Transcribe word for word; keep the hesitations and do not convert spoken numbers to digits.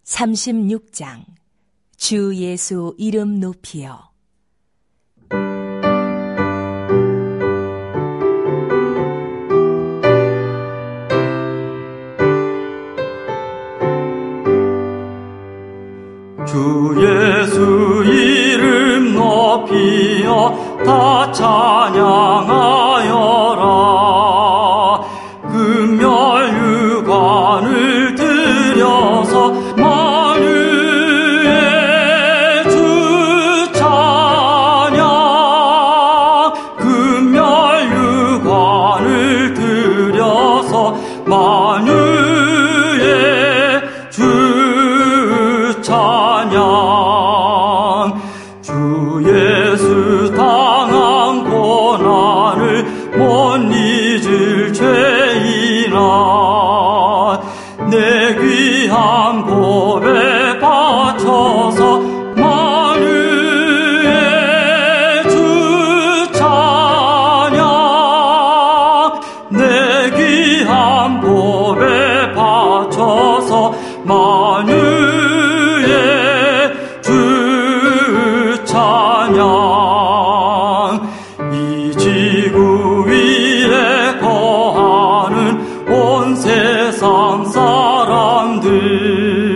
삼십육 장 주 예수 이름 높이여. 주 예수 이름 높이여 다 찬양하여라. 금멸유관을 들여서 만유의 주 찬양. 금멸유관을 들여서 만유의 주 찬양. 주 예수 당한 고난을 못 잊을 죄인아, 내 귀한 보배 바쳐서 만유의 주 찬양. 내 귀한 보배 바쳐서 만유의 주 찬양. 이 지구 위에 거하는 온 세상 사람들,